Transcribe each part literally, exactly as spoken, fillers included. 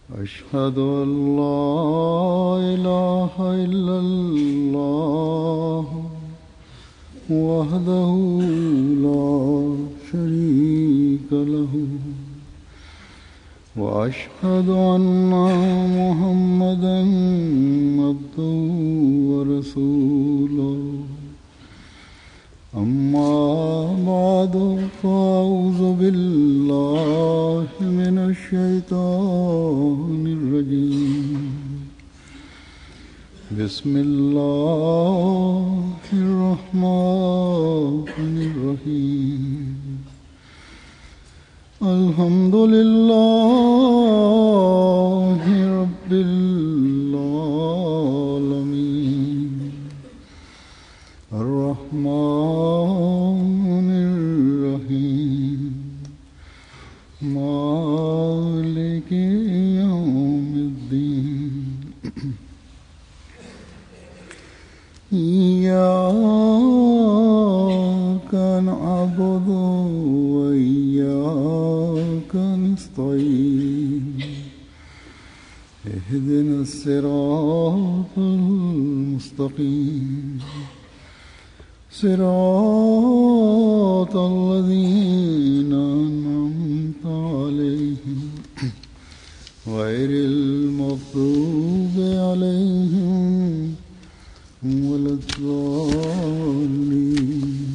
أشهد أن لا إله إلا الله وحده لا شريك له وأشهد أن محمدا عبده ورسوله أما بعد فأعوذ بالله من الشيطان الرجيم بسم الله الرحمن الرحيم الحمد لله رب العالمين الرحمن الرحيم مالك يوم الدين إياك نعبد وإياك نستعين اهدنا الصراط المستقيم صراط الذين أنعمت عليهم غير المغضوب عليهم ولا الضالين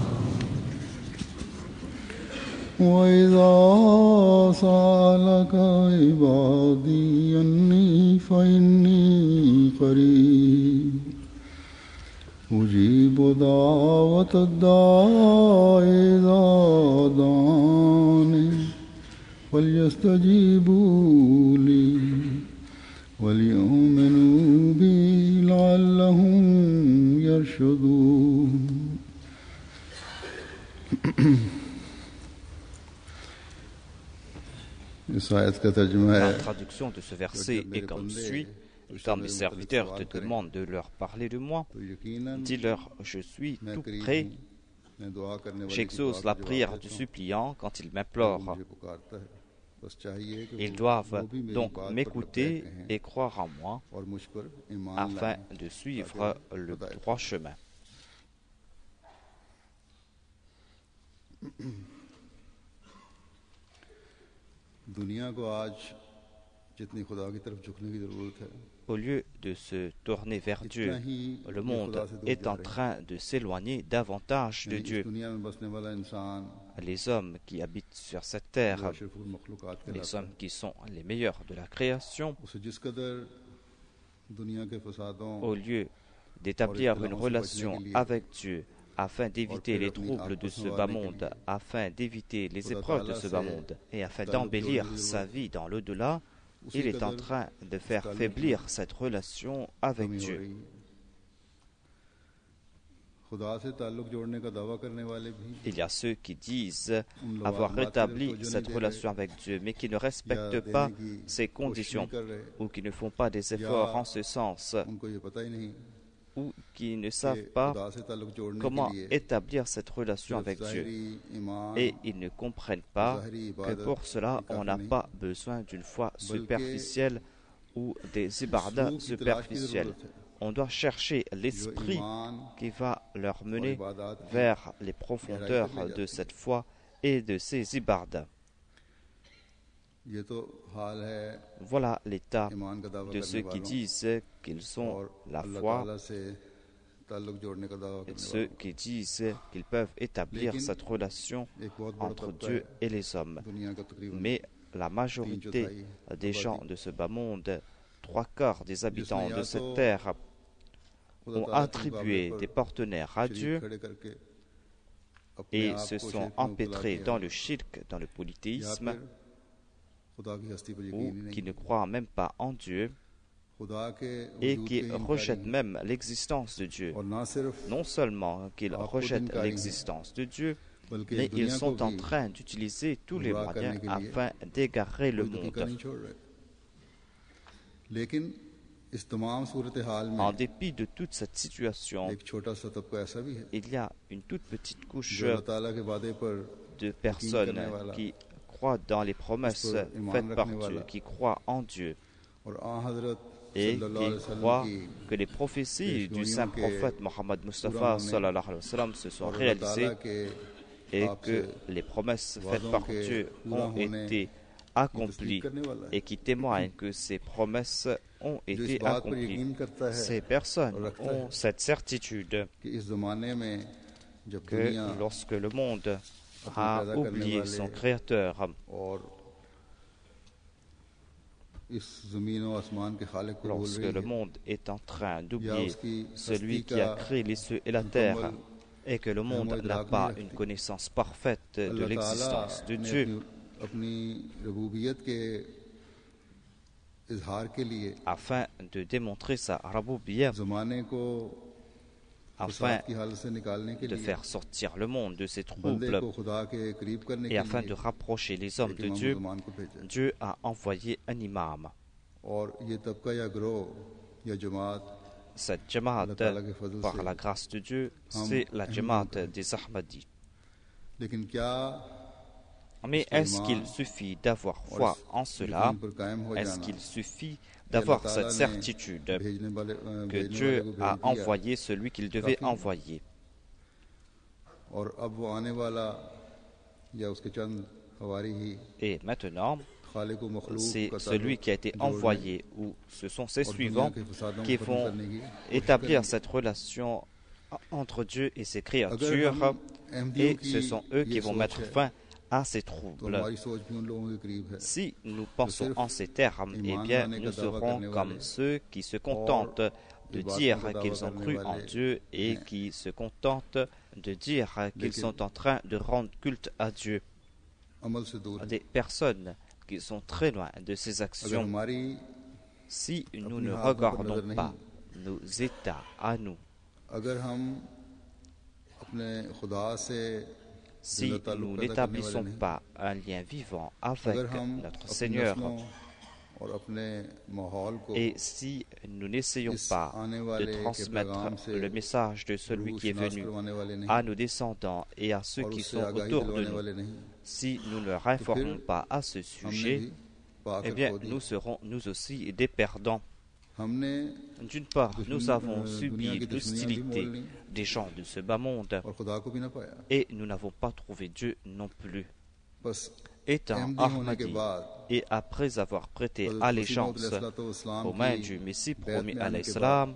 وإذا سألك عبادي أني فإني قريب أجيب دعوة الداع إذا دعاني فليستجيبوا لي وليؤمنوا بي لعلهم يرشدون La traduction de ce verset est comme suit. Quand mes serviteurs te demandent de leur parler de moi, dis-leur, je suis tout prêt. J'exauce la prière du suppliant quand il m'implore. Ils doivent donc m'écouter et croire en moi afin de suivre le droit chemin. Au lieu de se tourner vers Dieu, le monde est en train de s'éloigner davantage de Dieu. Les hommes qui habitent sur cette terre, les hommes qui sont les meilleurs de la création, au lieu d'établir une relation avec Dieu, afin d'éviter les troubles de ce bas monde, afin d'éviter les épreuves de ce bas monde, et afin d'embellir sa vie dans l'au-delà, il est en train de faire faiblir cette relation avec Dieu. Il y a ceux qui disent avoir rétabli cette relation avec Dieu, mais qui ne respectent pas ces conditions, ou qui ne font pas des efforts en ce sens, ou qui ne savent pas comment établir cette relation avec Dieu. Et ils ne comprennent pas que pour cela, on n'a pas besoin d'une foi superficielle ou des ibadah superficiels. On doit chercher l'esprit qui va leur mener vers les profondeurs de cette foi et de ces ibadah. Voilà l'état de ceux qui disent qu'ils ont la foi, et ceux qui disent qu'ils peuvent établir cette relation entre Dieu et les hommes. Mais la majorité des gens de ce bas monde, trois quarts des habitants de cette terre, ont attribué des partenaires à Dieu et se sont empêtrés dans le shirk, dans le polythéisme, ou qui ne croient même pas en Dieu et qui rejettent même l'existence de Dieu. Non seulement qu'ils rejettent l'existence de Dieu, mais ils sont en train d'utiliser tous les moyens afin d'égarer le monde. En dépit de toute cette situation, il y a une toute petite couche de personnes qui croient dans les promesses faites par Dieu, qui croient en Dieu et qui croient que les prophéties du saint prophète Mohammed Mustafa sallallahu alayhi wa sallam se sont réalisées et que les promesses faites par Dieu ont été accomplies et qui témoignent que ces promesses ont été accomplies. Ces personnes ont cette certitude que lorsque le monde a oublié son Créateur, lorsque le monde est en train d'oublier celui qui a créé les cieux et la terre, et que le monde n'a pas une connaissance parfaite de l'existence de Dieu, afin de démontrer sa raboubiyya, afin de faire sortir le monde de ses troubles et afin de rapprocher les hommes de Dieu, Dieu a envoyé un imam. Cette jamaat, par la grâce de Dieu, c'est la jamaat des Ahmadis. Mais est-ce qu'il suffit d'avoir foi en cela? Est-ce qu'il suffit d'avoir cette certitude que Dieu a envoyé celui qu'il devait envoyer? Et maintenant, c'est celui qui a été envoyé, ou ce sont ses suivants qui vont établir cette relation entre Dieu et ses créatures, et ce sont eux qui vont mettre fin à ces troubles. Si nous pensons en ces termes, eh bien, nous serons comme ceux qui se contentent de dire qu'ils ont cru en Dieu et qui se contentent de dire qu'ils sont en train de rendre culte à Dieu. Des personnes qui sont très loin de ces actions. Si nous ne regardons pas nos états à nous, si nous n'établissons pas un lien vivant avec notre Seigneur, et si nous n'essayons pas de transmettre le message de celui qui est venu à nos descendants et à ceux qui sont autour de nous, si nous ne leur informons pas à ce sujet, eh bien, nous serons nous aussi des perdants. D'une part, nous avons subi l'hostilité des gens de ce bas monde et nous n'avons pas trouvé Dieu non plus. Étant Ahmadi et après avoir prêté allégeance aux mains du Messie promis à l'Islam,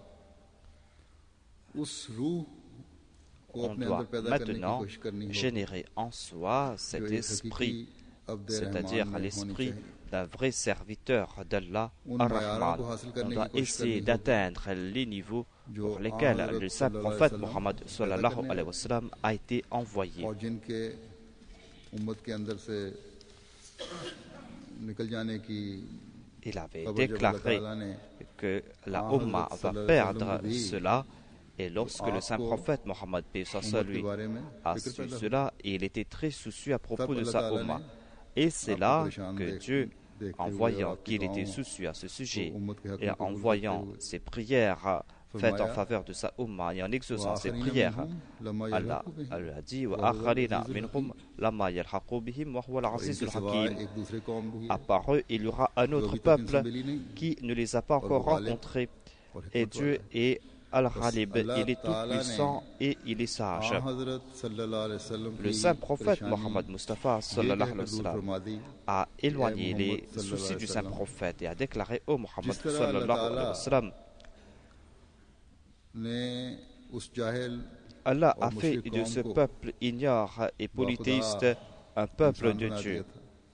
on doit maintenant générer en soi cet esprit, c'est-à-dire l'esprit d'un vrai serviteur d'Allah Ar-Rahman. On doit essayer d'atteindre les niveaux pour lesquels le saint prophète Mohammed sallallahu alayhi wa sallam a été envoyé. Il avait déclaré que la Ummah va perdre cela, et lorsque le saint prophète Mohammed lui a su cela, il était très soucieux à propos de sa Ummah. Et c'est là que Dieu, en voyant qu'il était soucieux à ce sujet et en voyant ses prières faites en faveur de sa Ummah et en exaucant ses prières, Allah, Allah a dit à part eux, il y aura un autre peuple qui ne les a pas encore rencontrés. Et Dieu est Al-Ghalib, il est tout puissant et il est sage. Le saint prophète Mohammed Mustafa sallallahu alayhi wa sallam a éloigné les soucis du saint prophète et a déclaré au Mohammed sallallahu alayhi wa sallam: Allah a fait de ce peuple ignore et polythéiste un peuple de Dieu.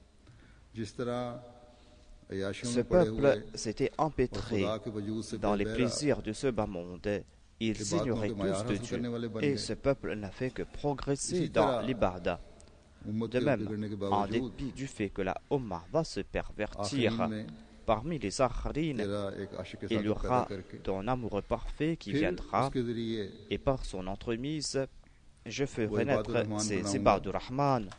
Ce peuple s'était empêtré dans les plaisirs de ce bas monde. Ils ignoraient tous de Dieu. Et ce peuple n'a fait que progresser dans l'ibada. De même, en dépit du fait que la Ummah va se pervertir, parmi les Akharines, il y aura ton amoureux parfait qui viendra, et par son entremise, je ferai naître ces Ibadur Rahman,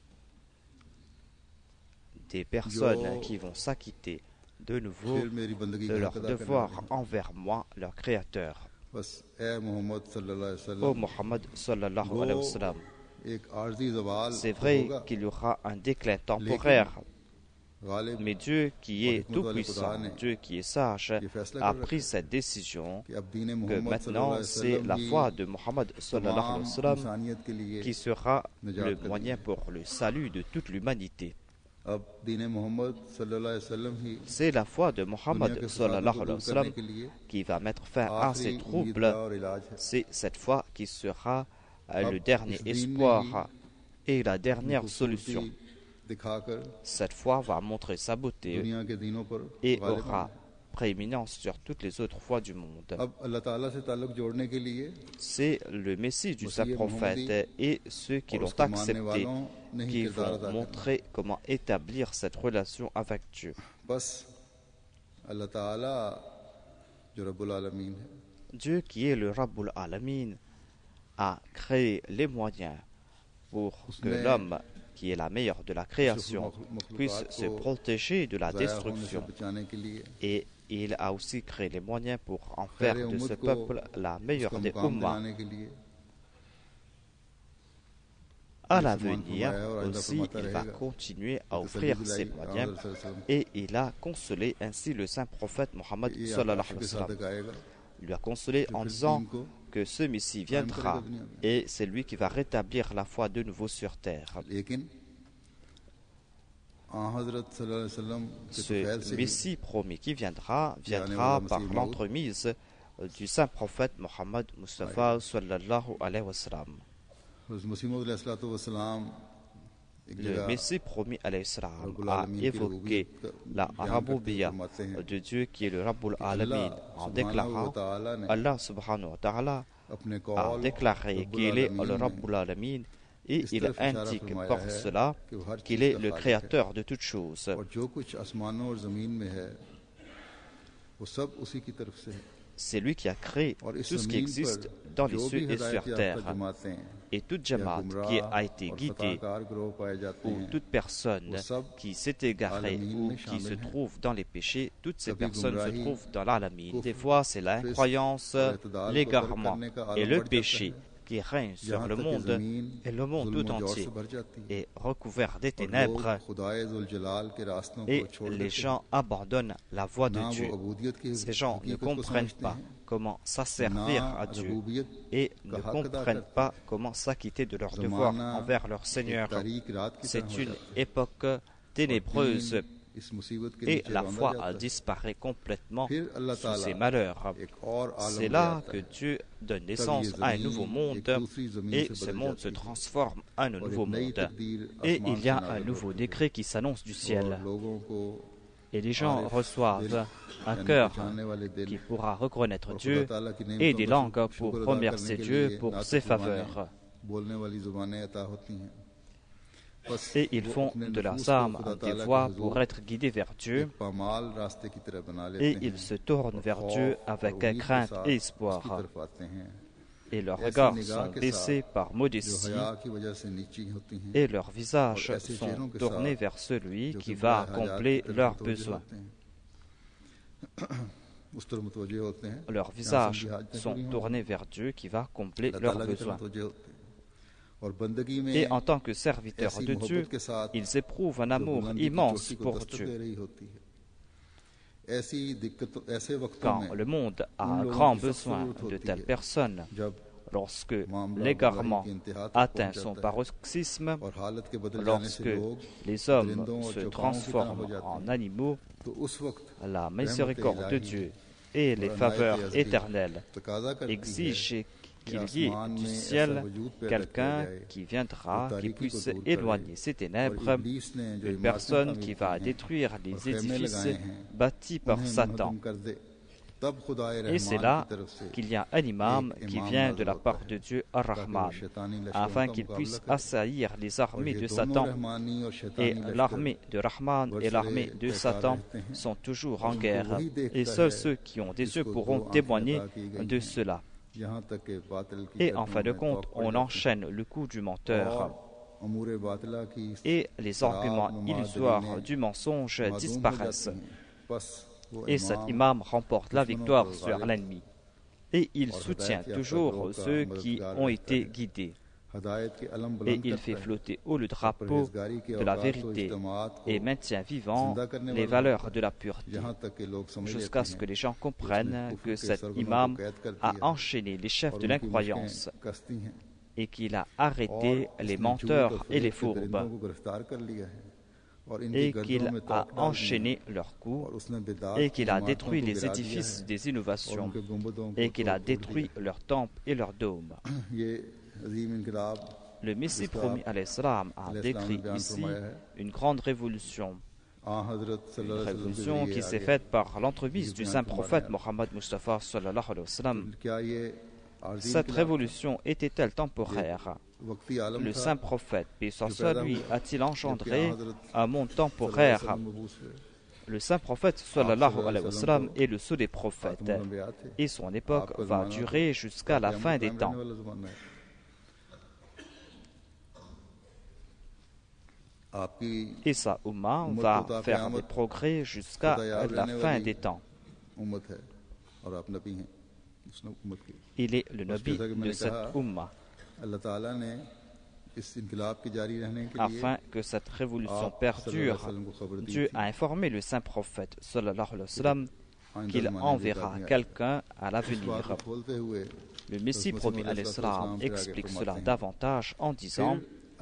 des personnes qui vont s'acquitter de nouveau de leur devoir envers moi, leur Créateur. Ô Muhammad sallallahu alayhi wa sallam, एक आर्जी ज़वाल C'est तो vrai होगा, qu'il y aura un déclin temporaire, Ghalib mais Dieu qui और est हिकमत वाले खुदा tout-puissant, ने Dieu qui est sage, ये फैसला a कर रखा pris है cette décision कि अब दीन que मोहम्मद सल्लल्लाहु maintenant अलैहि c'est वसल्लम la ही foi de Mohammed sallallahu alayhi तमाम wa sallam इंसानियत के लिए qui sera निजात le का moyen दीन है। pour le salut de toute l'humanité. अब दीन मोहम्मद सल्लल्लाहु अलैहि वसल्लम ही C'est la foi de दुनिया Mohammed के फसादों sallallahu को alayhi wa दूर sallam करने के लिए qui va mettre fin à ces आखिरी troubles. उम्मीदगार और इलाज है। C'est cette foi qui sera euh, अब le dernier इस दीन ने espoir et la अपनी dernière खूबसूरती solution. दिखाकर Cette foi va montrer sa beauté दुनिया के दीनों पर et गालिब aura होना है। prééminence sur toutes les autres foi du monde. अब अल्लाह ताला से ताल्लुक जोड़ने के लिए C'est le Messie du saint Messiah prophète et ceux qui और l'ont उसके मानने accepté वालों ने ही qui किरदार vont अदा करना। montrer comment établir cette relation avec Dieu. बस अल्लाह ताला जो रब्बुल आलमीन है Dieu qui est le Rabbul Alamin a créé les moyens pour que उसने l'homme, qui est la meilleure de la création, मखलूक़ात puisse se को protéger de la ज़ाया होने से destruction. बचाने के लिए Et il a aussi créé les moyens pour en faire खैर de ce उम्मत को peuple la meilleure उसका des मुकाम ummas. दिलाने के लिए À ये l'avenir फरमाया और आइंदा aussi, फरमाता il va रहेगा continuer à कि offrir तसल्ली ses दिलाई moyens आज़र सल्लल्लाहु अलैहि वसल्लम et il a consolé ainsi le saint prophète Mohammed ये sallallahu आकाश alayhi के wa sallam. साथ आएगा Il lui a consolé जो en फिर disant दीन को que ce Messie viendra et c'est lui qui va rétablir la foi de nouveau sur terre. लेकिन आ हजरत सल्लल्लाहु अलैहि वसल्लम के Ce तौफील से ही Messie promis qui viendra, Qui allait viendra voir par Masih Maud. l'entremise du saint prophète Mohammed Mustafa sallallahu alayhi wa sallam. हज़रत मसीह मौद अलैहिस्सलातु वस्सलाम एक Le जगह Messie promis alayhi salam Rabbul a Alamin की évoqué रुबूबियत la बयान करते हुए Raboubiya फरमाते हैं de Dieu qui est le Rabbul कि Alamin अल्लाह en सुब्हानहु व déclarant तआला ने Allah subhanahu wa ta'ala अपने a कौल déclaré रब्बुल qu'il est आलमीन le में Rabbul Alamin et इस il तरफ इशारा indique फरमाया par है cela कि वो हर qu'il चीज est का le खालिक है créateur de toutes choses. और जो कुछ आसमानों और जमीन में है वो सब उसी की तरफ से है C'est lui qui a créé और इस tout ce qui जमीन existe पर dans les जो भी cieux et हिदायत sur याफ्ता terre. जमातें Et toute या Jamaat गुमराह qui a été और guidée खताकार गिरोह पाए जाते ou हैं toute personne वो सब qui s'est égarée आलमीन ou में qui se शामिल हैं trouve dans les péchés, toutes ces कभी personnes se गुमराही trouvent dans l'alamin. कुफ्र Des fois, c'est l'incroyance, और इत्दाल को l'égarement तर्क करने का et आलम le बढ़ जाता péché है qui règne sur जहाँ le तक कि monde जमीन et le monde जुल्म tout और जौर entier से भर जाती है est recouvert des और लोग ténèbres खुदाए जुल जलाल के रास्तों et को छोड़ les देते हैं gens abandonnent la voie de ना वो Dieu. अबूदियत की Ces gens ne हकीकत को comprennent समझते pas हैं comment ना s'asservir à Dieu रबूबियत et का ne हक अदा comprennent करते pas comment s'acquitter de leurs devoirs जमाना envers leur एक Seigneur. तारीक रात की तरह C'est हो une जाता है époque और ténébreuse दीन इस मुसीबत के et नीचे la रौंदा foi जाता है disparaît complètement फिर अल्लाह sous ताला ces malheurs. एक और आलम C'est ले là आता que है Dieu donne तब ये naissance à un nouveau जमीन monde एक दूसरी जमीन et से ce बदल monde se जाती है transforme en un और nouveau एक नई monde. तकदीर Et आसमान il y से a un नाज़िल nouveau होती है décret qui s'annonce du और ciel. लोगों को Et les gens आरिफ reçoivent दिल un यानी cœur पहचानने वाले दिल qui pourra reconnaître और खुदा Dieu ताला की et नेमतों des का langues शुक्र pour अदा remercier करने के Dieu लिए pour नातिक ses ज़ुबानें, faveurs. बोलने वाली जुबानें अता होती हैं बस Et ils वो font अपने de नफूस leurs को âmes खुदा des ताला के voix हुजूर pour être guidés vers Dieu एक पामाल रास्ते की तरह बना et लेते ils हैं se tournent और vers खौफ Dieu और avec उम्मीद के crainte साथ et उसकी espoir. तरफ आते हैं Et leurs ऐसी regards निगाह sont के baissés साथ par जो modestie हया की वजह से नीची होती हैं et leurs visages और ऐसे sont चेहरों के tournés साथ vers celui जो qui कि va बड़े हाजात की combler तरफ leurs मुतवज्जह besoins. होते हैं उस तरफ मुतवज्जह होते हैं Leurs जहाँ से visages उनकी हाजतें sont पूरी हों tournés vers Dieu qui va combler अल्लाह leurs ताला की तरफ besoins. मुतवज्जह होते हैं और बंदगी में Et en tant que serviteurs ऐसी de Dieu, मोहब्बत के साथ ils éprouvent un जो amour बुलंदी की immense चोटी को pour दस्तक Dieu. दे रही होती है ऐसी दिक्कत ऐसे वक्तों Quand में le monde a उन un लोगों grand की सख्त besoin जरूरत de होती telles है personnes, जब lorsque मामला l'égarement गुमराही की इंतहा तक atteint पहुंच son जाता है paroxysme, और हालत के बदल जाने से lorsque लोग les hommes परिंदों और se चौपाओं की तरह transforment हो जाते en हैं animaux, तो उस वक्त la रहमत miséricorde de इलाही Dieu et les और faveurs अनायत अज़ली éternelles तकाजा करती है exigent कि qu'il y ait आसमान du में ऐसा ciel वजूद पैदा किया quelqu'un जाए qui जो viendra, qui तारीकी को puisse दूर करे éloigner ces और ténèbres, इब्लीस ने जो une इमारतें personne तामीर qui की va हैं détruire और les खेमे édifices लगाए हैं bâtis par उन्हें Satan. मुहद्दम कर दे तब खुदाए Et c'est रहमान là की तरफ से qu'il y a un imam एक qui इमाम vient नाज़िल de la होता part है de Dieu ताकि वो Ar-Rahman, शैतानी लश्करों afin का qu'il मुकाबला puisse करे assaillir les और armées ये de दोनों Satan. रहमानी और Et शैतानी लश्कर l'armée de Rahman et l'armée de बरसरे Satan कहता रहते हैं sont toujours और en उनको guerre. वही देखता Et seuls है ceux qui ont des yeux जिसको pourront दो आंखें témoigner अता की गई de हैं cela. यहाँ तक के बातिल की Et en गर्दनों fin de में compte, तोप पड़ on जाती है enchaîne le coup du menteur. और अमूर बातिला की Et les शराब arguments नुमा illusoires दलीलें du mensonge मादूम हो disparaissent. जाती हैं बस वो Et cet इमाम imam remporte la दुश्मनों victoire को sur गालिब l'ennemi. Et il और soutient हिदायत याफ्ता toujours ग्रोह का ceux qui मददगार ont रहता été है guidés. et il fait flotter haut le drapeau de la vérité et maintient vivant les valeurs de la pureté, jusqu'à ce que les gens comprennent que cet imam a enchaîné les chefs de l'incroyance et qu'il a arrêté les menteurs et les fourbes, et qu'il a enchaîné leurs coups, et qu'il a détruit les édifices des innovations, et qu'il a détruit leurs temples et leurs dômes. Le Messie promis à l'Islam a décrit ici une grande révolution, une révolution qui s'est faite par l'entremise du saint prophète Mohammed Mustafa sallallahu alayhi wa sallam. Cette révolution était-elle temporaire? Le saint prophète, paix soit sur lui, a-t-il engendré un monde temporaire? Le saint prophète sallallahu alayhi wa sallam est le sceau des prophètes, et son époque va durer jusqu'à la fin des temps. Et sa Ummah va faire des progrès jusqu'à la fin des temps. Il est le Nabi de cette Ummah. Afin que cette révolution perdure, Dieu a informé le saint prophète sallallahu alayhi wa sallam qu'il enverra quelqu'un à l'avenir. Le Messie promis à l'Islam explique cela davantage en disant: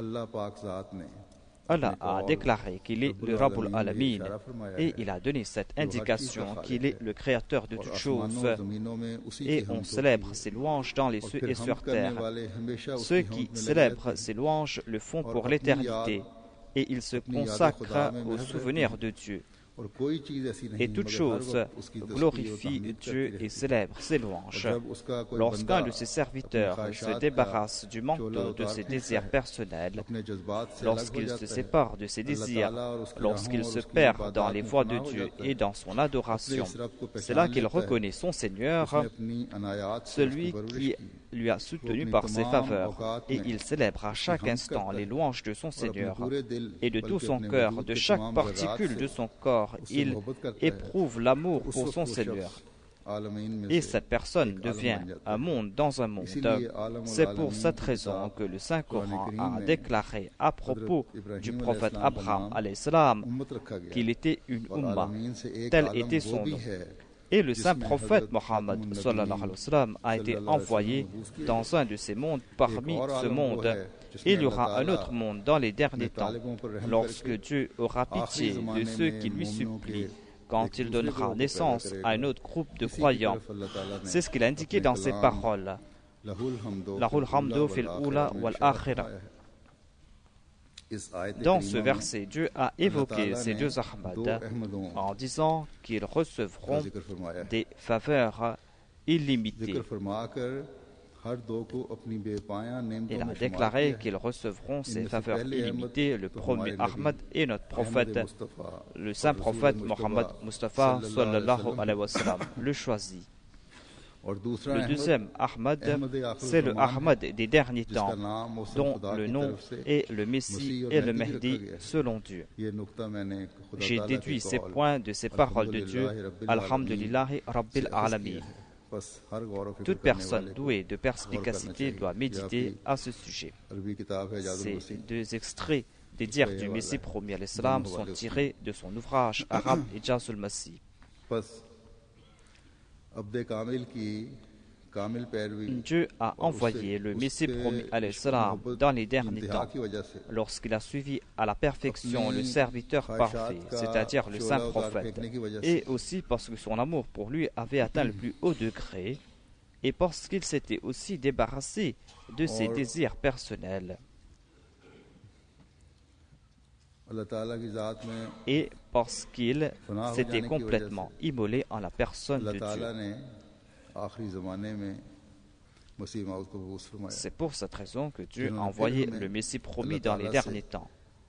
Allah a déclaré qu'il est le Rabbul Alamin, et il a donné cette indication qu'il est le créateur de toutes choses, et on célèbre ses louanges dans les cieux et sur terre. Ceux qui célèbrent ces louanges le font pour l'éternité, et ils se consacrent au souvenir de Dieu. Et toute chose glorifie Dieu et célèbre ses louanges. Lorsqu'un de ses serviteurs se débarrasse du manteau de ses désirs personnels, lorsqu'il se sépare de ses désirs, lorsqu'il se perd dans les voies de Dieu et dans son adoration, c'est là qu'il reconnaît son Seigneur, celui qui lui a soutenu par ses faveurs, et il célèbre à chaque instant les louanges de son Seigneur, et de tout son cœur, de chaque particule de son corps, il éprouve l'amour pour son Seigneur. Et cette personne devient un monde dans un monde. C'est pour cette raison que le Saint-Coran a déclaré à propos du prophète Abraham alayhi salam qu'il était une Ummah. Tel était son nom. Et le saint prophète Mohammed sallallahu alayhi wa sallam a été envoyé dans un de ces mondes parmi ce monde. Il y aura un autre monde dans les derniers temps, lorsque Dieu aura pitié de ceux qui lui supplient, quand il donnera naissance à un autre groupe de croyants. C'est ce qu'il a indiqué dans ces paroles. Lahul hamdu fil ula wal akhirah. Dans ce verset, Dieu a évoqué ces deux Ahmad en disant qu'ils recevront des faveurs illimitées. Il a déclaré qu'ils recevront ces faveurs illimitées, le premier Ahmad et notre prophète, le saint prophète Mohammed Mustafa sallallahu alayhi wa sallam, le choisi. Le deuxième Ahmad, c'est le Ahmad des derniers temps, dont le nom est le Messie et le Mahdi selon Dieu. J'ai déduit ces points de ces paroles de Dieu, Alhamdulillahi Rabbil Alamin. Toute personne douée de perspicacité doit méditer à ce sujet. Ces deux extraits des dires du Messie promis à l'Islam sont tirés de son ouvrage arabe Ijazul Masih. Dieu a envoyé le Messie promis à l'Islam dans les derniers temps, lorsqu'il a suivi à la perfection le serviteur parfait, c'est-à-dire le saint prophète, et aussi parce que son amour pour lui avait atteint le plus haut degré, et parce qu'il s'était aussi débarrassé de ses désirs personnels. Et parce qu'il s'était complètement immolé en la personne de Dieu. C'est pour cette raison que Dieu a envoyé le Messie promis dans les derniers temps.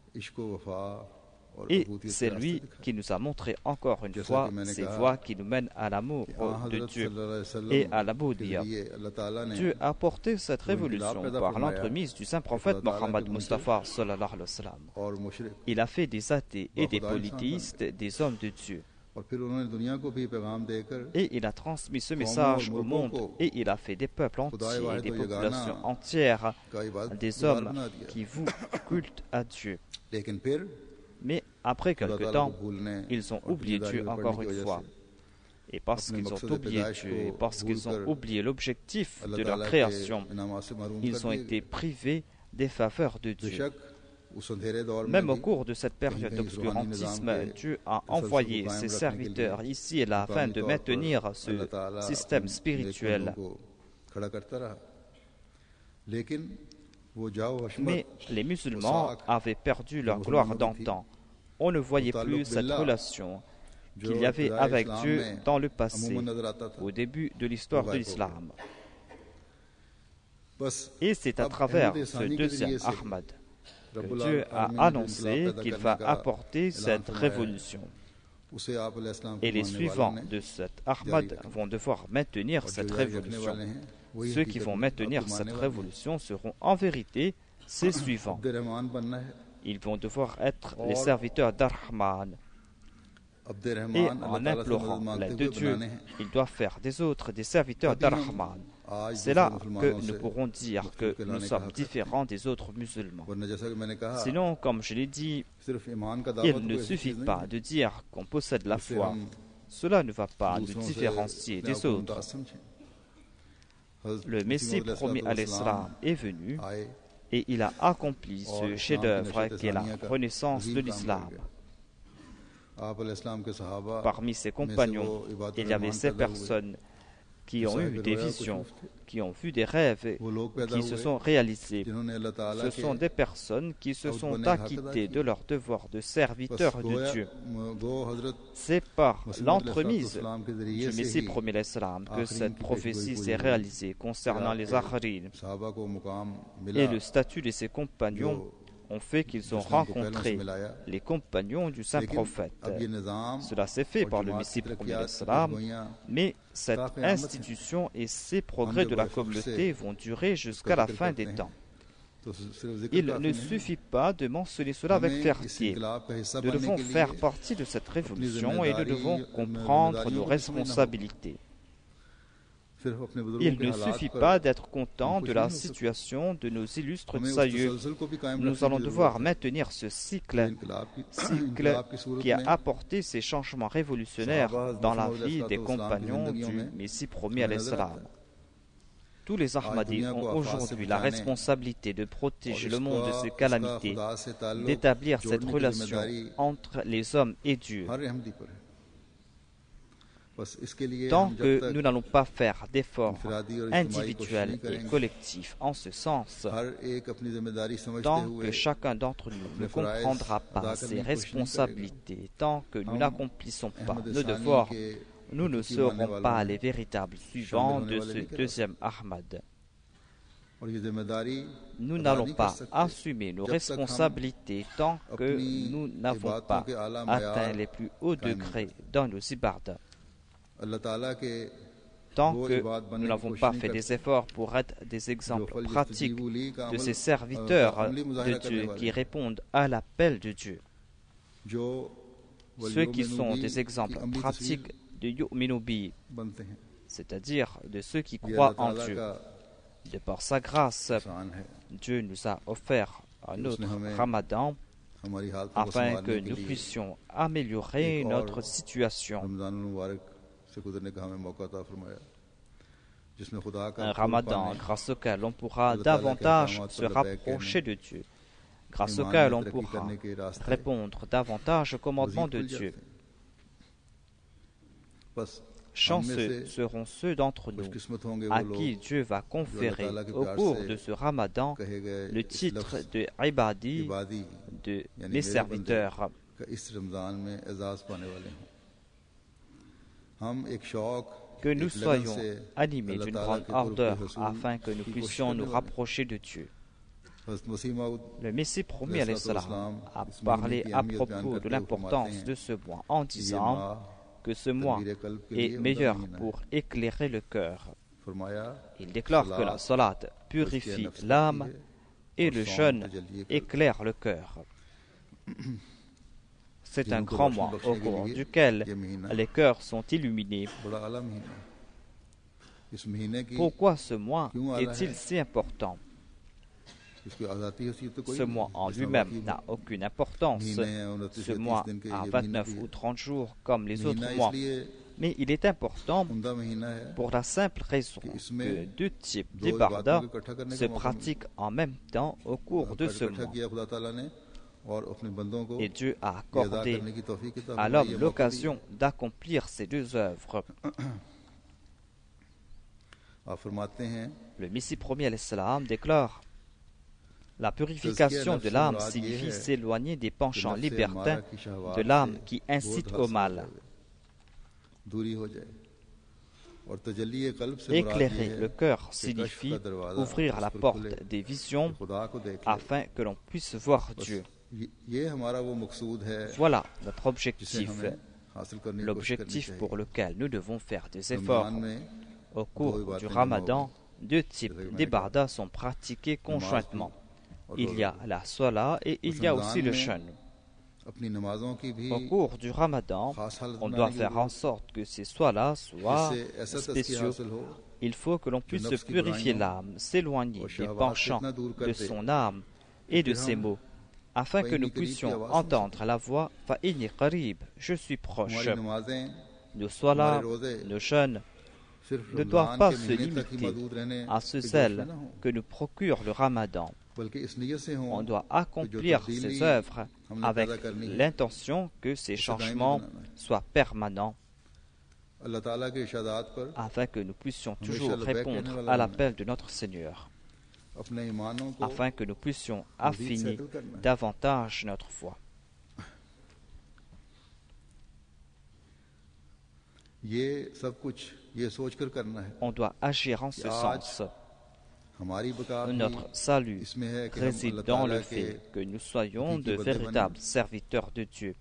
Et c'est lui qui nous a montré encore une fois ces voies qui nous mènent à l'amour de Dieu et à la bouddhia. Dieu a porté cette révolution par l'entremise du saint prophète Mohammed Mustafa sallallahu alayhi wa sallam. Il a fait des athées et des polythéistes des hommes de Dieu. Et il a transmis ce message au monde et il a fait des peuples entiers, des populations entières, des hommes qui vouent culte à Dieu. Mais après quelque temps, ils ont oublié Dieu encore une fois. Et parce qu'ils ont oublié Dieu, et parce qu'ils ont oublié l'objectif de leur création, ils ont été privés des faveurs de Dieu. Même au cours de cette période d'obscurantisme, Dieu a envoyé ses serviteurs ici et là afin de maintenir ce système spirituel. Mais les musulmans avaient perdu leur gloire d'antan. On ne voyait plus cette relation qu'il y avait avec Dieu dans le passé, au début de l'histoire de l'islam. Et c'est à travers ce deuxième Ahmad que Dieu a annoncé qu'il va apporter cette révolution. Et les suivants de cet Ahmad vont devoir maintenir cette révolution. Ceux qui vont maintenir cette révolution seront en vérité ses suivants. Ils vont devoir être les serviteurs d'Ar-Rahman. Et en implorant l'aide de Dieu, ils doivent faire des autres des serviteurs d'Ar-Rahman. C'est là que nous pourrons dire que nous sommes différents des autres musulmans. Sinon, comme je l'ai dit, il ne suffit pas de dire qu'on possède la foi. Cela ne va pas nous différencier des autres. Le Messie promis à l'Islam est venu et il a accompli ce chef-d'œuvre qui est la renaissance de l'islam. Parmi ses compagnons, il y avait ces personnes qui ont eu des visions, qui ont vu des rêves qui se sont réalisés. Ce sont des personnes qui se sont acquittées de leur devoir de serviteurs de Dieu. C'est par l'entremise du Messie promis l'Islam que cette prophétie s'est réalisée concernant les Akharin. Et le statut de ses compagnons ont fait qu'ils ont rencontré les compagnons du saint prophète. Cela s'est fait par le Messie promis l'Islam, mais cette institution et ces progrès de la communauté vont durer jusqu'à la fin des temps. Il ne suffit pas de mentionner cela avec fierté. Nous devons faire partie de cette révolution et nous devons comprendre nos responsabilités. Il ne suffit pas d'être content de la situation de nos illustres tsaïeux. Nous allons devoir maintenir ce cycle, cycle qui a apporté ces changements révolutionnaires dans la vie des compagnons du Messie promis à l'Islam. Tous les Ahmadis ont aujourd'hui la responsabilité de protéger le monde de ces calamités, d'établir cette relation entre les hommes et Dieu. Tant que nous n'allons pas faire d'efforts individuels et collectifs en ce sens, tant que chacun d'entre nous ne comprendra pas ses responsabilités, tant que nous n'accomplissons pas nos devoirs, nous ne serons pas les véritables suivants de ce deuxième Ahmad. Nous n'allons pas assumer nos responsabilités tant que nous n'avons pas atteint les plus hauts degrés dans nos ibadah. Tant que nous n'avons pas fait des efforts pour être des exemples pratiques de ces serviteurs de Dieu qui répondent à l'appel de Dieu. Ceux qui sont des exemples pratiques de Yu'minu bi, c'est-à-dire de ceux qui croient en Dieu. De par sa grâce, Dieu nous a offert un autre Ramadan afin que nous puissions améliorer notre situation. Un Ramadan grâce auquel on pourra davantage se rapprocher de Dieu, grâce auquel on pourra répondre davantage aux commandements de Dieu. Chanceux seront ceux d'entre nous à qui Dieu va conférer au cours de ce Ramadan le titre de Ibadi, de mes serviteurs. Que nous soyons animés d'une grande ardeur afin que nous puissions nous rapprocher de Dieu. Le Messie promis à l'Islam a parlé à propos de l'importance de ce mois en disant que ce mois est meilleur pour éclairer le cœur. Il déclare que la salat purifie l'âme et le jeûne éclaire le cœur. C'est un grand mois au cours duquel les cœurs sont illuminés. Pourquoi ce mois est-il si important? Ce mois en lui-même n'a aucune importance. Ce mois a vingt-neuf ou trente jours comme les autres mois. Mais il est important pour la simple raison que deux types d'ibadah se pratiquent en même temps au cours de ce mois. Et Dieu a accordé à l'homme l'occasion d'accomplir ces deux œuvres. Le Messie premier alayhi salam déclare: la purification de l'âme signifie s'éloigner des penchants libertins de l'âme qui incitent au mal. Éclairer le cœur signifie ouvrir la porte des visions afin que l'on puisse voir Dieu. Voilà notre objectif, l'objectif pour lequel nous devons faire des efforts. Au cours du Ramadan, deux types d'ibadah sont pratiqués conjointement. Il y a la salat et il y a aussi le jeûne. Au cours du Ramadan, on doit faire en sorte que ces salats soient spéciaux. Il faut que l'on puisse se purifier l'âme, s'éloigner des penchants de son âme et de ses mots, afin que nous puissions entendre la voix « Fa'inni qarib » je suis proche. Nos salats, nos jeûnes ne doivent pas se limiter à ce zèle que nous procure le Ramadan. On doit accomplir ces œuvres avec l'intention que ces changements soient permanents, afin que nous puissions toujours répondre à l'appel de notre Seigneur, afin que nous puissions affiner davantage notre foi. On doit agir en ce sens. Notre salut réside dans le fait que nous soyons de véritables serviteurs de Dieu.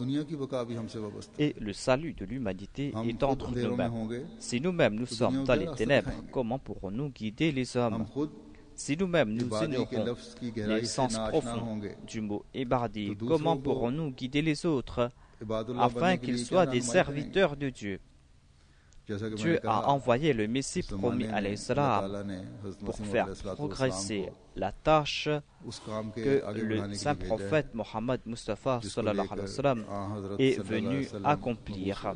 Et le salut de l'humanité est entre nous-mêmes. Si nous-mêmes nous sommes dans les ténèbres, comment pourrons-nous guider les hommes? Si nous-mêmes nous ignorons les sens profonds du mot ibadi, comment pourrons-nous guider les autres afin qu'ils soient des serviteurs de Dieu? Dieu a envoyé le Messie promis alayhi salam pour faire progresser la tâche que le saint prophète Mohammed Mustafa sallallahu alayhi wa sallam est venu accomplir.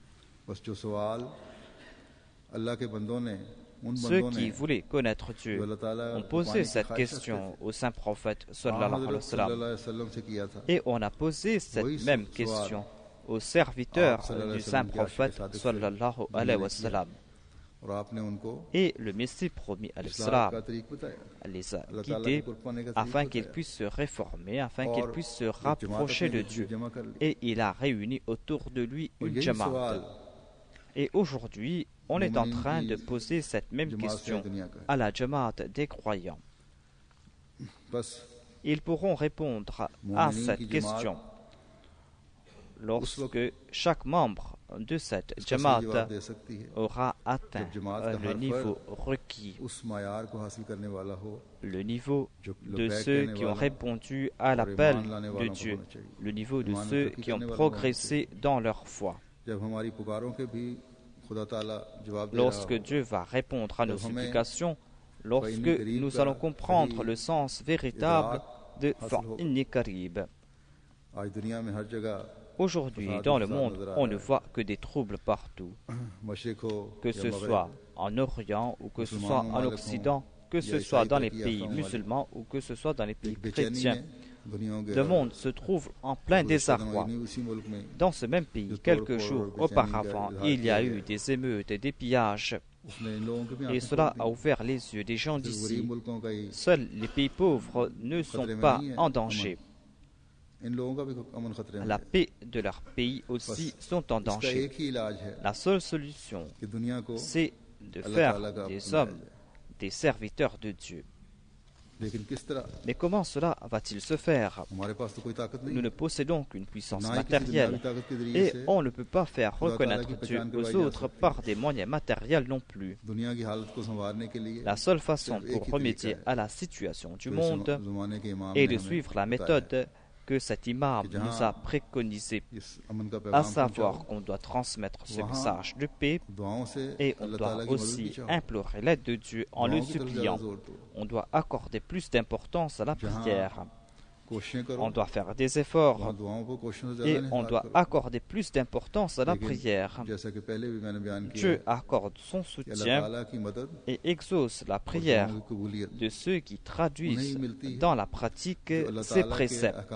Ceux qui voulaient connaître Dieu ont posé cette question au saint prophète sallallahu alayhi wa sallam, et on a posé cette même question aux serviteurs du saint prophète sallallahu alayhi wa sallam. Et le Messie promis alayhi salam les a guidés afin qu'ils puissent se réformer, afin qu'ils puissent se rapprocher de Dieu. Et il a réuni autour de lui une jamaat. Et aujourd'hui, on est en train de poser cette même question à la jamaat des croyants. Ils pourront répondre à cette question lorsque chaque membre de cette jamaat aura atteint le niveau requis, le niveau de ceux qui ont répondu à l'appel de Dieu, le niveau de ceux qui ont progressé dans leur foi. Lorsque Dieu va répondre à nos supplications, lorsque nous allons comprendre le sens véritable de Fa'inni qarib. Aujourd'hui, dans le monde, on ne voit que des troubles partout. Que ce soit en Orient ou que ce soit en Occident, que ce soit dans les pays musulmans ou que ce soit dans les pays chrétiens. Le monde se trouve en plein désarroi. Dans ce même pays, quelques jours auparavant, il y a eu des émeutes et des pillages. Et cela a ouvert les yeux des gens d'ici. Seuls les pays pauvres ne sont pas en danger. La paix de leur pays aussi sont en danger. La seule solution, c'est de faire des hommes des serviteurs de Dieu. Mais comment cela va-t-il se faire? Nous ne possédons qu'une puissance matérielle et on ne peut pas faire reconnaître Dieu aux autres par des moyens matériels non plus. La seule façon pour remédier à la situation du monde est de suivre la méthode que cet imam nous a préconisé, à savoir qu'on doit transmettre ce message de paix et on doit aussi implorer l'aide de Dieu en le suppliant. On doit accorder plus d'importance à la prière. On doit faire des efforts et on doit accorder plus d'importance à la prière. Dieu accorde son soutien et exauce la prière de ceux qui traduisent dans la pratique ses préceptes.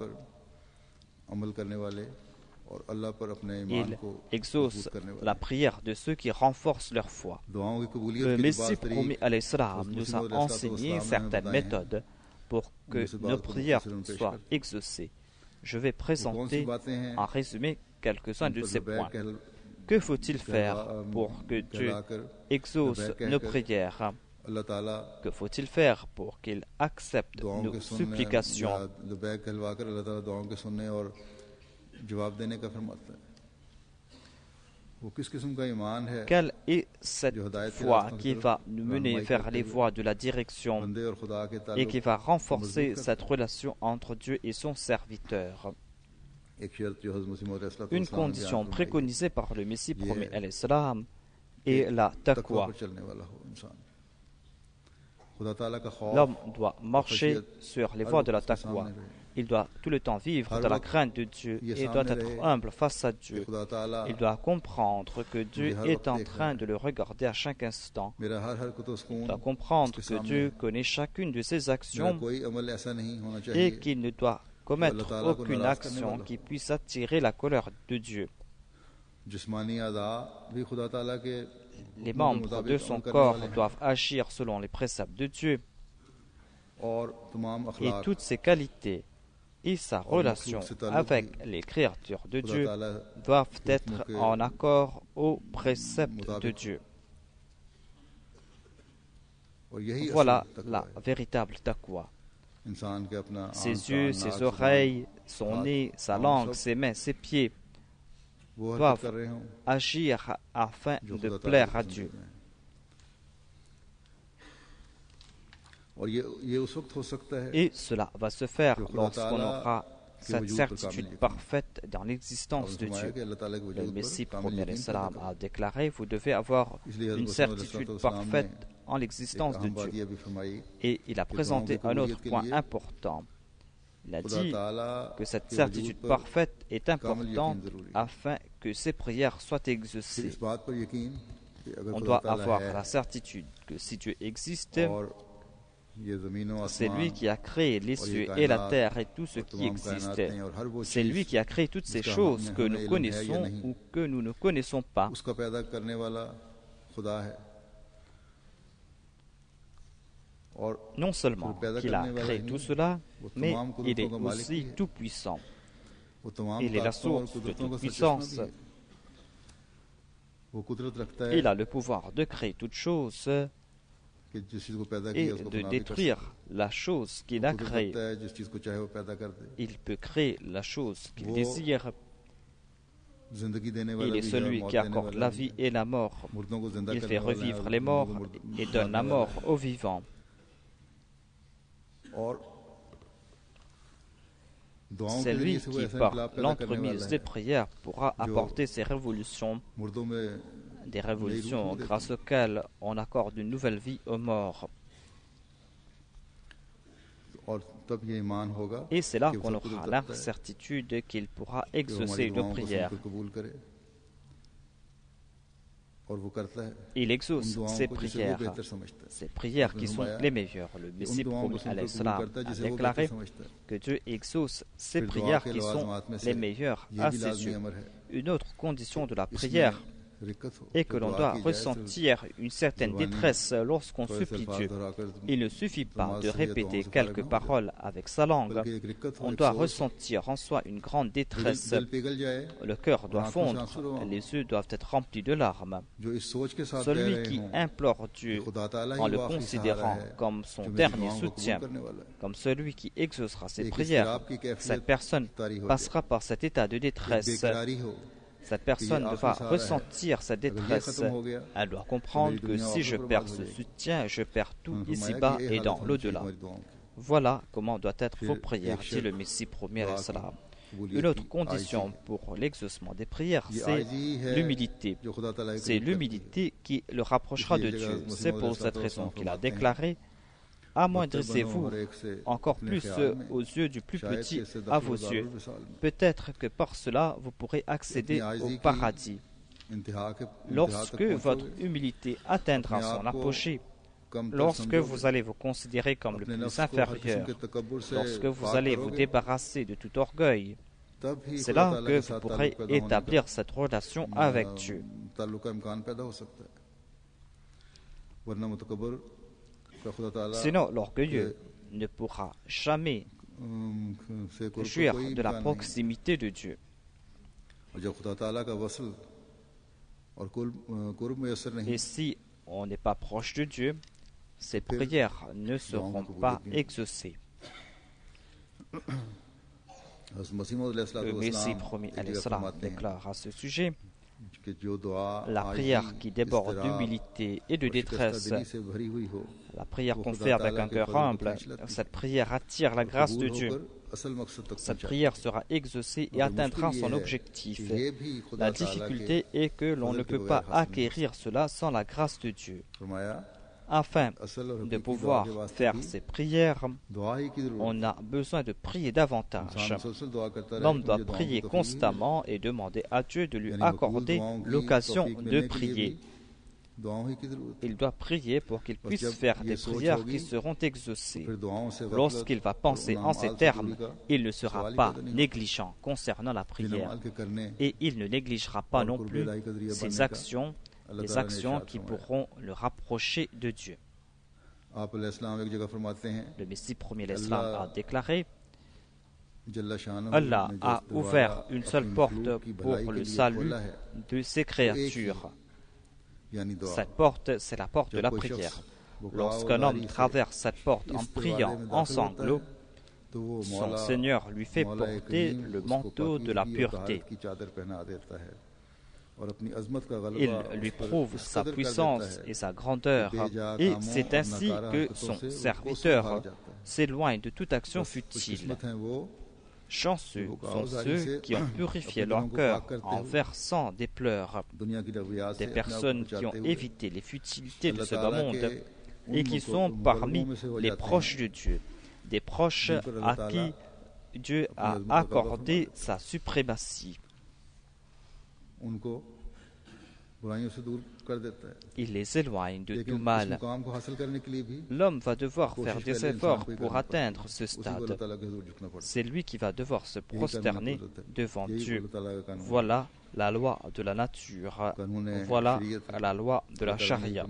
Il exauce la prière de ceux qui renforcent leur foi. Le Messie promis à l'Islam nous a enseigné certaines méthodes pour que nos prières soient exaucées. Je vais présenter en résumé quelques-uns de ces points. Que faut-il faire pour que Dieu exauce nos prières? Que faut-il faire pour qu'il accepte nos supplications? Quelle est cette foi qui va nous mener vers les voies de la direction et qui va renforcer cette relation entre Dieu et son serviteur? Une condition préconisée par le Messie promis à l'Islam est la taqwa. L'homme doit marcher sur les voies de la taqwa. Il doit tout le temps vivre dans la crainte de Dieu et doit être humble face à Dieu. Il doit comprendre que Dieu est en train de le regarder à chaque instant. Il doit comprendre que Dieu connaît chacune de ses actions et qu'il ne doit commettre aucune action qui puisse attirer la colère de Dieu. Les membres de son corps doivent agir selon les préceptes de Dieu. Et toutes ces qualités et sa relation avec les créatures de Dieu doivent être en accord aux préceptes de Dieu. Voilà la véritable taqwa. Ses yeux, ses oreilles, son nez, sa langue, ses mains, ses pieds doivent agir afin de plaire à Dieu. Et cela va se faire lorsqu'on aura cette certitude parfaite dans l'existence de Dieu. Le Messie promis à l'Islam a déclaré: vous devez avoir une certitude parfaite en l'existence de Dieu. Et il a présenté un autre point important. Il a dit que cette certitude parfaite est importante afin que ses prières soient exaucées. On doit avoir la certitude que si Dieu existe, c'est lui qui a créé les cieux et la terre et tout ce qui existe. C'est lui qui a créé toutes ces choses que nous connaissons ou que nous ne connaissons pas. Non seulement qu'il a créé tout cela, mais il est aussi tout-puissant. Il est la source de toute puissance. Il a le pouvoir de créer toute chose et de détruire la chose qu'il a créée. Il peut créer la chose qu'il désire. Il est celui qui accorde la vie et la mort. Il fait revivre les morts et donne la mort aux vivants. C'est lui qui, par l'entremise des prières, pourra apporter ces révolutions, des révolutions grâce auxquelles on accorde une nouvelle vie aux morts. Et c'est là qu'on aura la certitude qu'il pourra exaucer nos prières. Il exauce ses prières, ces prières qui sont les meilleures. Le Messie promis à l'Islam a déclaré que Dieu exauce ces prières qui sont les meilleures à ses yeux. Une autre condition de la prière est que l'on doit ressentir une certaine détresse lorsqu'on supplie Dieu. Il ne suffit pas de répéter quelques paroles avec sa langue. On doit ressentir en soi une grande détresse. Le cœur doit fondre, les yeux doivent être remplis de larmes. Celui qui implore Dieu en le considérant comme son dernier soutien, comme celui qui exaucera ses prières, cette personne passera par cet état de détresse. Cette personne devra ressentir cette détresse. Elle doit comprendre que si je perds ce soutien, je perds tout ici-bas et dans l'au-delà. Voilà comment doivent être vos prières, dit le Messie premier alayhi salam. Une autre condition pour l'exaucement des prières, c'est l'humilité. C'est l'humilité qui le rapprochera de Dieu. C'est pour cette raison qu'il a déclaré: amoindrissez-vous encore plus aux yeux du plus petit à vos yeux. Peut-être que par cela, vous pourrez accéder au paradis. Lorsque votre humilité atteindra son apogée, lorsque vous allez vous considérer comme le plus inférieur, lorsque vous allez vous débarrasser de tout orgueil, c'est là que vous pourrez établir cette relation avec Dieu. Sinon, l'orgueilleux ne pourra jamais jouir de la proximité de Dieu. Et si on n'est pas proche de Dieu, ces prières ne seront pas exaucées. Le Messie premier alayhi salam déclare à ce sujet: la prière qui déborde d'humilité et de détresse, la prière qu'on fait avec un cœur humble, cette prière attire la grâce de Dieu. Cette prière sera exaucée et atteindra son objectif. La difficulté est que l'on ne peut pas acquérir cela sans la grâce de Dieu. Afin de pouvoir faire ces prières, on a besoin de prier davantage. L'homme doit prier constamment et demander à Dieu de lui accorder l'occasion de prier. Il doit prier pour qu'il puisse faire des prières qui seront exaucées. Lorsqu'il va penser en ces termes, il ne sera pas négligent concernant la prière. Et il ne négligera pas non plus ses actions, les actions qui pourront le rapprocher de Dieu. Le Messie premier l'Islam a déclaré: Allah a ouvert une seule porte pour le salut de ses créatures. Cette porte, c'est la porte de la prière. Lorsqu'un homme traverse cette porte en priant en sanglots, son Seigneur lui fait porter le manteau de la pureté. Il lui prouve sa puissance et sa grandeur, et c'est ainsi que son serviteur s'éloigne de toute action futile. Chanceux sont ceux qui ont purifié leur cœur en versant des pleurs, des personnes qui ont évité les futilités de ce bas monde et qui sont parmi les proches de Dieu, des proches à qui Dieu a accordé sa suprématie. Il les éloigne de tout mal. L'homme va devoir faire des efforts pour atteindre ce stade. C'est lui qui va devoir se prosterner devant Dieu. Voilà la loi de la nature. Voilà la loi de la charia.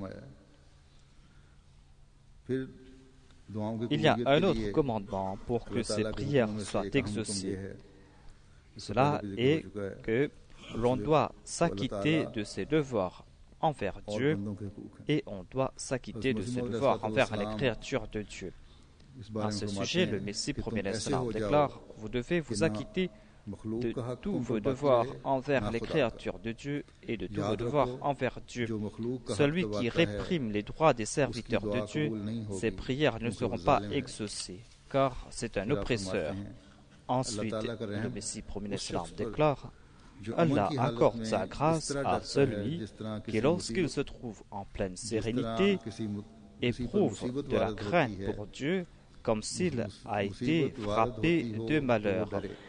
Il y a un autre commandement pour que ces prières soient exaucées. Cela est que l'on doit s'acquitter de ses devoirs envers Dieu et on doit s'acquitter de ses devoirs envers les créatures de Dieu. À ce sujet, le Messie premier l'Islam déclare: vous devez vous acquitter de tous vos devoirs envers les créatures de Dieu et de tous vos devoirs envers Dieu. Celui qui réprime les droits des serviteurs de Dieu, ses prières ne seront pas exaucées, car c'est un oppresseur. Ensuite, le Messie premier l'Islam déclare: Allah accorde sa grâce à celui qui, lorsqu'il se trouve en pleine sérénité, éprouve de la crainte pour Dieu comme s'il a été frappé de malheur.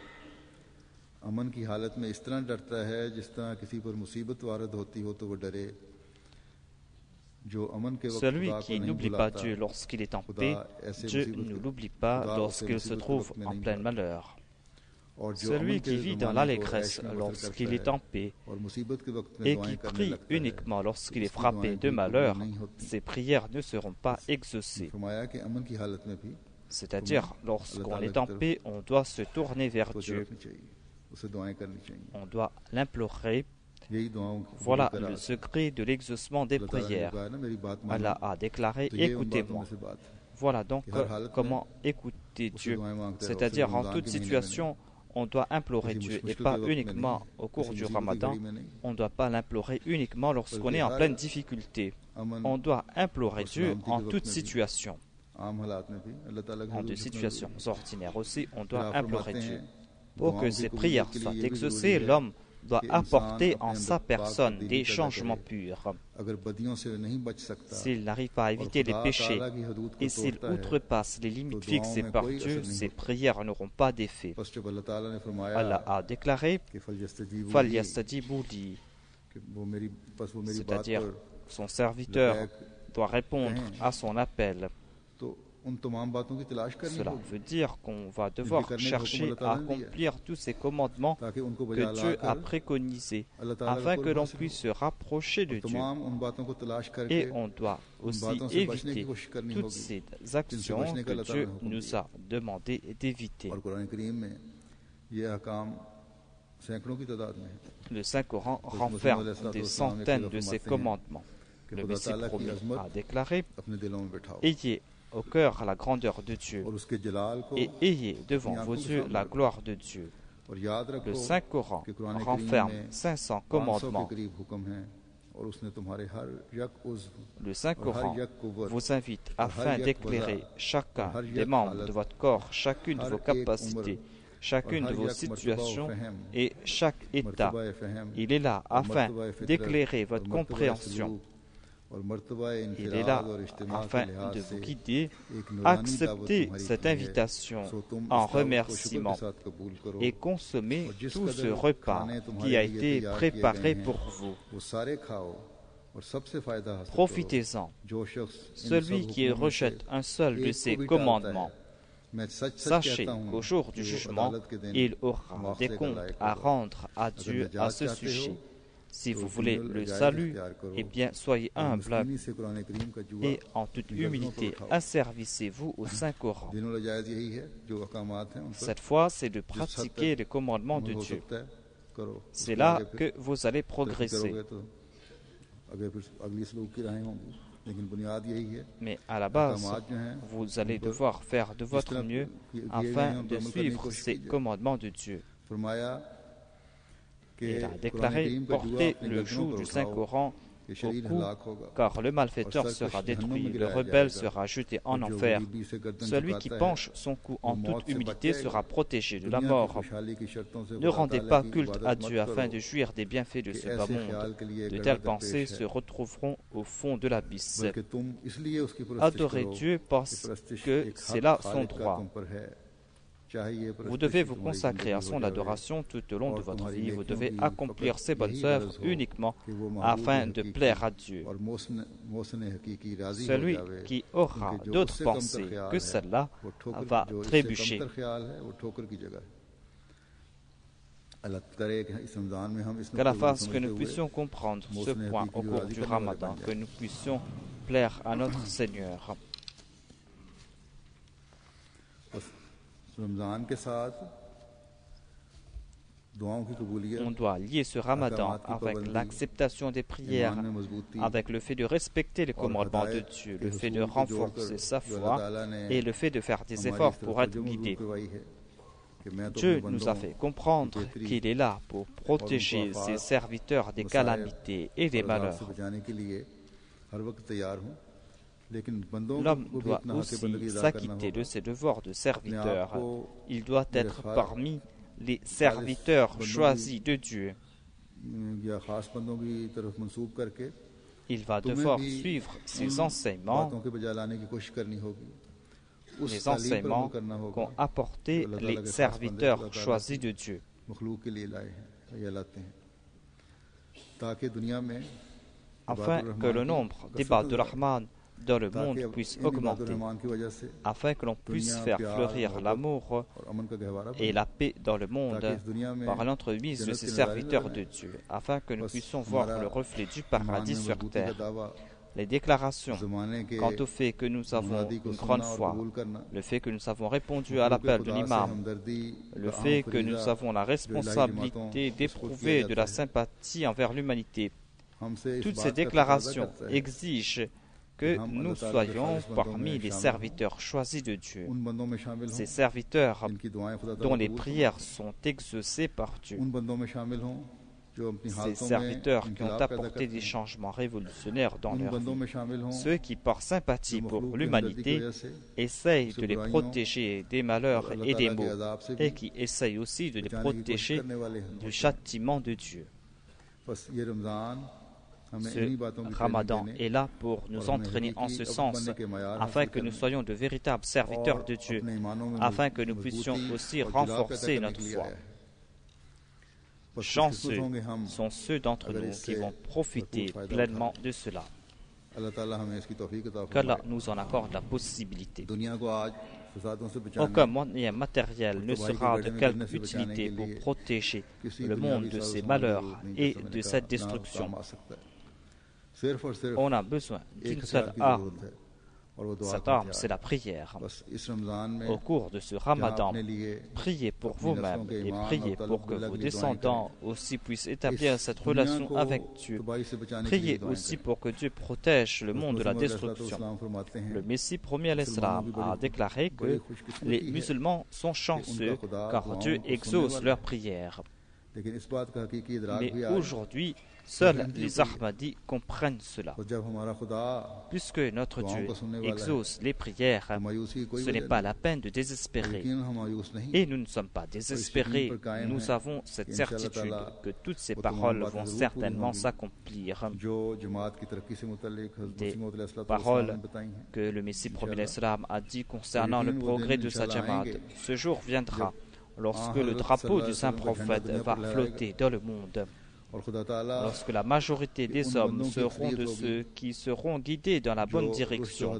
Celui qui n'oublie pas Dieu lorsqu'il est en paix, Dieu ne l'oublie pas lorsqu'il se trouve en plein malheur. Celui qui vit dans l'allégresse lorsqu'il est en paix et qui prie uniquement lorsqu'il est frappé de malheur, ses prières ne seront pas exaucées. C'est-à-dire, lorsqu'on est en paix, on doit se tourner vers Dieu. On doit l'implorer. Voilà le secret de l'exaucement des prières. Allah a déclaré: écoutez-moi. Voilà donc comment écouter Dieu. C'est-à-dire, en toute situation, on doit implorer Dieu et pas uniquement au cours du Ramadan. On ne doit pas l'implorer uniquement lorsqu'on est en pleine difficulté. On doit implorer Dieu en toute situation. En de situations ordinaires aussi, on doit implorer Dieu. Pour que ces prières soient exaucées, l'homme doit apporter en sa personne des changements purs. S'il n'arrive pas à éviter les péchés et s'il outrepasse les limites fixées par Dieu, ses prières n'auront pas d'effet. Allah a déclaré « Falyastajibu li », c'est-à-dire son serviteur doit répondre à son appel. Cela veut dire qu'on va devoir chercher à accomplir tous ces commandements que Dieu a préconisés afin que l'on puisse se rapprocher de Dieu. Et on doit aussi éviter toutes ces actions que Dieu nous a demandé d'éviter. Le Saint-Coran renferme des centaines de ces commandements. Le Messie promis a déclaré « Ayez au cœur la grandeur de Dieu et ayez devant vos yeux la gloire de Dieu. » Le Saint-Coran renferme cinq cents commandements. Le Saint-Coran vous invite afin d'éclairer chacun des membres de votre corps, chacune de vos capacités, chacune de vos situations et chaque état. Il est là afin d'éclairer votre compréhension. Il est là afin de vous guider. Acceptez cette invitation en remerciement et consommez tout ce repas qui a été préparé pour vous. Profitez-en. Celui qui rejette un seul de ces commandements, sachez qu'au jour du jugement, il aura des comptes à rendre à Dieu à ce sujet. Si vous voulez le salut, eh bien, soyez humble et en toute humilité, asservissez-vous au Saint-Coran. Cette fois, c'est de pratiquer les commandements de Dieu. C'est là que vous allez progresser. Mais à la base, vous allez devoir faire de votre mieux afin de suivre ces commandements de Dieu. Il a déclaré « Portez le joug du Saint-Coran au cou, car le malfaiteur sera détruit, le rebelle sera jeté en enfer. Celui qui penche son cou en toute humilité sera protégé de la mort. Ne rendez pas culte à Dieu afin de jouir des bienfaits de ce bas monde. De telles pensées se retrouveront au fond de l'abysse. Adorez Dieu parce que c'est là son droit. Vous devez vous consacrer à son adoration tout au long de votre vie. Vous devez accomplir ces bonnes œuvres uniquement afin de plaire à Dieu. Celui qui aura d'autres pensées que celle-là va trébucher. Qu'Allah fasse que nous puissions comprendre ce point au cours du Ramadan, que nous puissions plaire à notre Seigneur. On doit lier ce Ramadan avec l'acceptation des prières, avec le fait de respecter les commandements de Dieu, le fait de renforcer sa foi et le fait de faire des efforts pour être guidé. Dieu nous a fait comprendre qu'il est là pour protéger ses serviteurs des calamités et des malheurs. L'homme doit aussi s'acquitter de ses devoirs de serviteur. Il doit être parmi les serviteurs choisis de Dieu. Il va devoir suivre ses enseignements, les enseignements qu'ont apportés les serviteurs choisis de Dieu. Afin que le nombre des Ibad al-Rahman dans le monde puisse augmenter, afin que l'on puisse faire fleurir l'amour et la paix dans le monde par l'entremise de ces serviteurs de Dieu, afin que nous puissions voir le reflet du paradis sur terre. Les déclarations quant au fait que nous avons une grande foi, le fait que nous avons répondu à l'appel de l'imam, le fait que nous avons la responsabilité d'éprouver de la sympathie envers l'humanité, toutes ces déclarations exigent que nous soyons parmi les serviteurs choisis de Dieu, ces serviteurs dont les prières sont exaucées par Dieu. ces serviteurs qui ont apporté des changements révolutionnaires dans leur vie, ceux qui, par sympathie pour l'humanité, essayent de les protéger des malheurs et des maux, et qui essayent aussi de les protéger du châtiment de Dieu. Ce Ramadan est là pour nous entraîner en ce sens, afin que nous soyons de véritables serviteurs de Dieu, afin que nous puissions aussi renforcer notre foi. Chanceux sont ceux d'entre nous qui vont profiter pleinement de cela. Qu'Allah nous en accorde la possibilité. Aucun moyen matériel ne sera de quelque utilité pour protéger le monde de ses malheurs et de cette destruction. On a besoin d'une seule arme. Cette arme, c'est la prière. Au cours de ce Ramadan, priez pour vous-même et priez pour que vos descendants aussi puissent établir cette relation avec Dieu. Priez aussi pour que Dieu protège le monde de la destruction. Le Messie premier à l'Islam a déclaré que les musulmans sont chanceux car Dieu exauce leurs prières. Mais aujourd'hui, seuls les Ahmadis comprennent cela. Puisque notre Dieu exauce les prières, ce n'est pas la peine de désespérer. Et nous ne sommes pas désespérés. Nous avons cette certitude que toutes ces paroles vont certainement s'accomplir. Des paroles que le Messie premier l'Islam a dit concernant le progrès de sa Jamaat. Ce jour viendra lorsque le drapeau du saint prophète va flotter dans le monde. Lorsque la majorité des hommes seront de ceux qui seront guidés dans la bonne direction.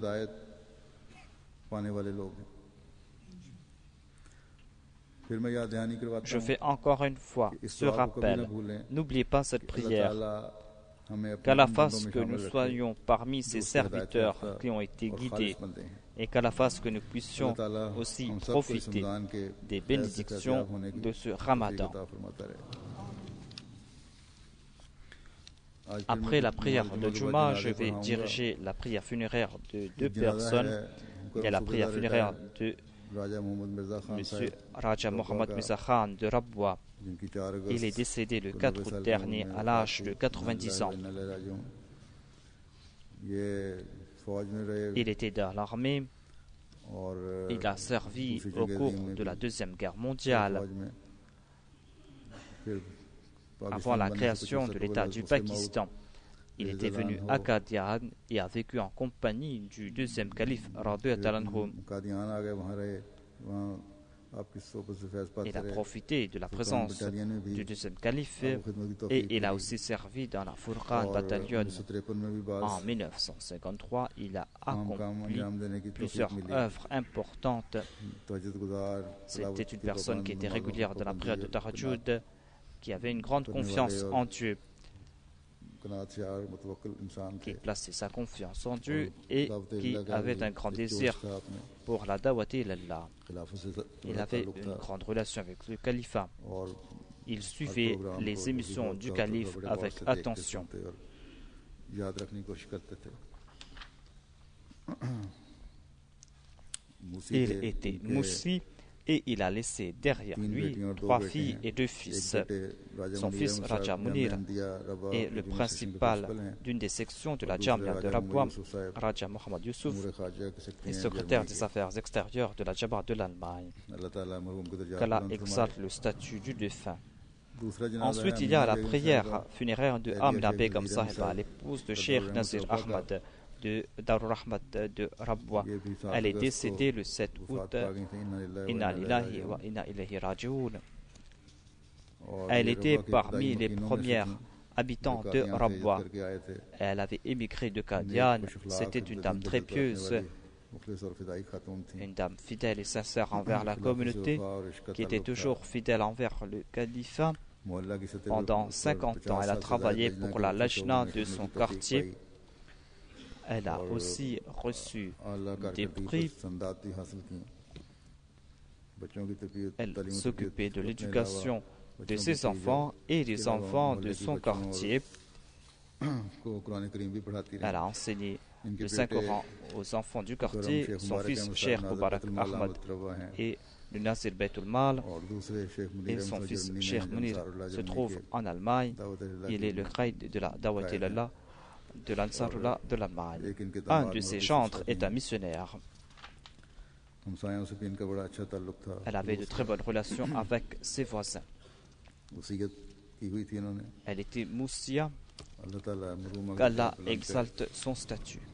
Je fais encore une fois ce rappel. N'oubliez pas cette prière. Qu'Allah fasse que nous soyons parmi ces serviteurs qui ont été guidés et qu'Allah fasse que nous puissions aussi profiter des bénédictions de ce Ramadan. Après la prière de Juma, je vais diriger la prière funéraire de deux personnes. Il y a la prière funéraire de M. Raja Mohammad Mirza Khan de Rabwa. Il est décédé le quatre août dernier à l'âge de quatre-vingt-dix ans. Il était dans l'armée. Il a servi au cours de la Deuxième Guerre mondiale. Avant la création de l'État du Pakistan, il était venu à Qadian et a vécu en compagnie du deuxième calife radiyallahu anhu. Il a profité de la présence du deuxième calife et il a aussi servi dans la Furqan Battalion. En mille neuf cent cinquante-trois, il a accompli plusieurs œuvres importantes. C'était une personne qui était régulière dans la prière de Tahajjud, qui avait une grande confiance en Dieu, qui plaçait sa confiance en Dieu et qui avait un grand désir pour la da'wat ilallah. Il avait une grande relation avec le califat. Il suivait les émissions du calife avec attention. Il était moussi et il a laissé derrière lui trois filles et deux fils. Son fils Raja Munir est le principal d'une des sections de la Jamia de Rabwa. Raja Mohammad Yusuf est secrétaire des affaires extérieures de la Jabhat de l'Allemagne. Qu'Allah exalte le statut du défunt. Ensuite, il y a la prière funéraire de Amna Begum Sahiba, l'épouse de Cheikh Nazir Ahmad de Darul Rahmat de Rabwa. Elle est décédée le sept août. Inna lillahi wa inna ilayhi raji'un. Elle était parmi les premières habitants de Rabwa. Elle avait émigré de Qadian. C'était une dame très pieuse, une dame fidèle et sincère envers la communauté, qui était toujours fidèle envers le califat. Pendant cinquante ans, elle a travaillé pour la Lajna de son quartier. Elle a aussi reçu des prix. Elle s'occupait de l'éducation de ses enfants et des enfants de son quartier. Elle a enseigné le Saint-Coran aux enfants du quartier. Son fils, Cheikh Mubarak Ahmad, est le Nasir Baitul Mal, et son fils Cheikh Munir se trouve en Allemagne. Il est le Qaïd de la Dawat ilallah, de l'Ansarullah de l'Allemagne. Un de ses chantres est un missionnaire. Elle avait de très bonnes relations avec ses voisins. Elle était moussia, qu'Allah exalte son statut.